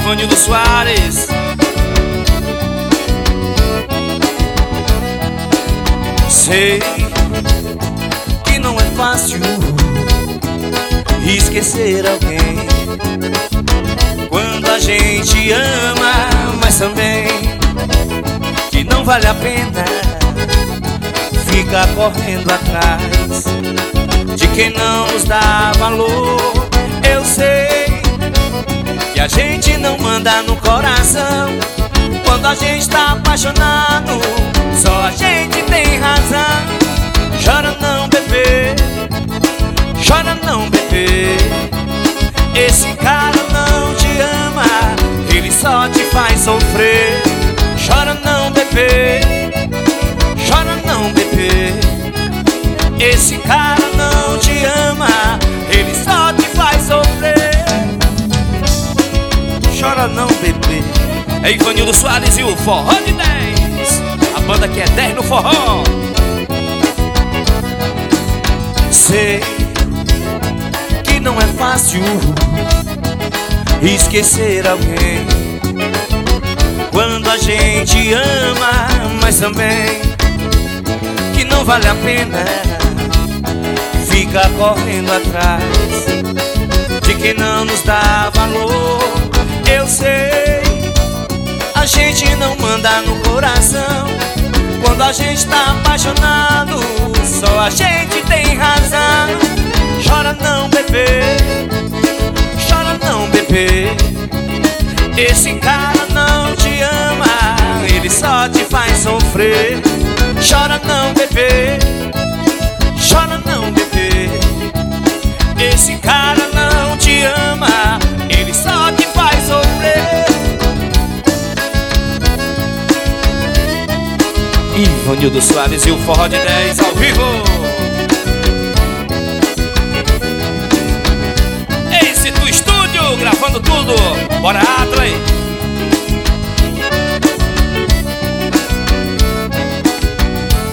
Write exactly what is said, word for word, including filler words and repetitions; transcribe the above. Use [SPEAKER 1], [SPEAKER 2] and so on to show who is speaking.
[SPEAKER 1] Ivanildo Soares. Sei que não é fácil esquecer alguém quando a gente ama, mas também que não vale a pena ficar correndo atrás de quem não nos dá valor. Eu sei que a gente não manda no coração quando a gente tá apaixonado, só a gente tem razão. Chora não, bebê, chora não, bebê. Esse cara não te ama, ele só te faz sofrer. Chora não, bebê, chora não, bebê. Esse cara não te ama, ele só te faz sofrer. Chora não, bebê. É Ivanildo Soares e o Forró de dez, a banda que é dez no forró. Sei que não é fácil esquecer alguém quando a gente ama, mas também que não vale a pena ficar correndo atrás de quem não nos dá valor. Eu sei, a gente não manda no coração quando a gente tá apaixonado, só a gente tem razão. Chora não, bebê, chora não, bebê. Esse cara não te ama, ele só te faz sofrer. Chora não, bebê, chora não, bebê. Esse cara não te ama, ele só te faz sofrer. Ivanildo Soares e o Forró de dez ao vivo. Ace do estúdio, gravando tudo. Bora!